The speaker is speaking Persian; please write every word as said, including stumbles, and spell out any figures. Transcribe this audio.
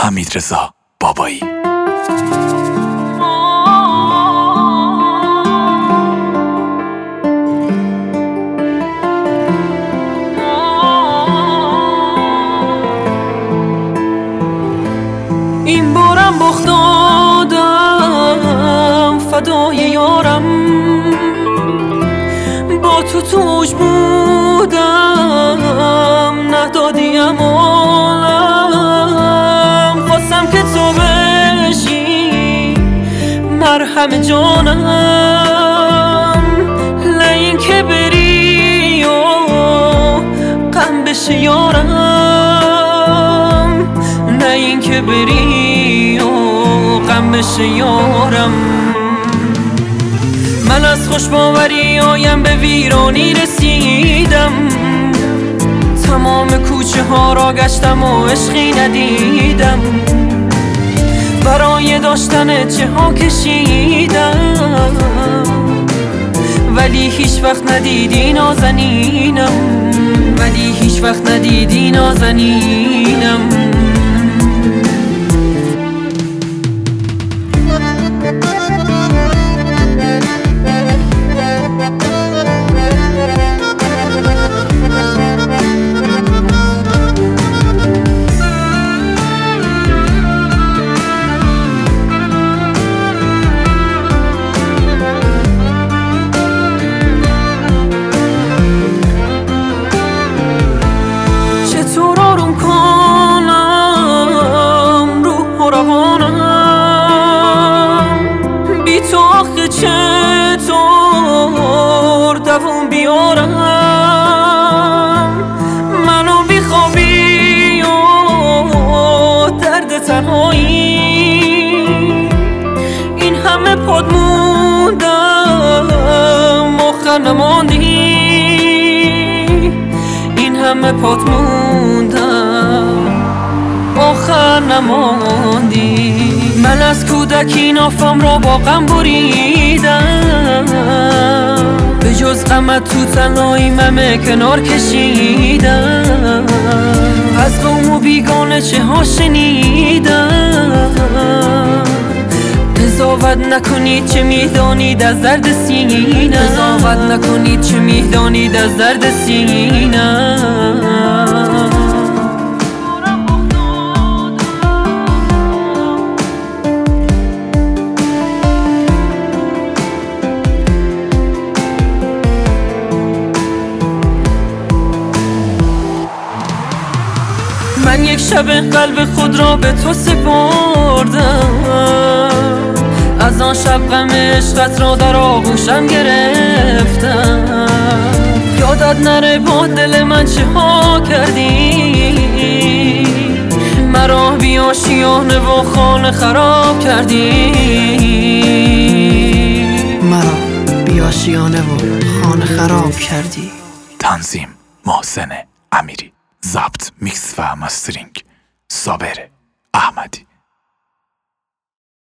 حمیدرضا بابایی. این بارم بخت دادم فدای یارم، با تو توش بودم ندادیم عالم، خواستم که تو بشی مرهم جانم، نه این که بری و غم بشه یارم، نه این که بری و غم بشه یارم. من از خوشباوری آیم به ویرانی رسیدم، تمام کوچه ها را گشتم و عشقی ندیدم، برای داشتن چه ها کشیدم، ولی هیچ وقت ندیدی نازنینم، ولی هیچ وقت ندیدی نازنینم. تو آخه چطور دووم بیارم، منو بیخوابی و درد تنهایی، این همه پاد موندم آخر نماندی، این همه پاد موندم آخر نماندی. من از کودکی نافم را با غم بریدم، به جز غمت تو تنهایی ممه کنار کشیدم، از قوم و بیگانه چه ها شنیدم، قضاوت نکنید چه میدانید از درد سینم، قضاوت نکنید چه میدانید از درد سینم. من یک شب قلب خود را به تو سپردم، از آن شب غم عشقت را در آغوشم گرفتم، یادت نره با دل من چه ها کردی، مرا بی آشیانه و خانه خراب کردی، مرا بی آشیانه و خانه خراب کردی. تنظیم محسن امیری، ضبط میکس و مسترینگ صابر احمدی.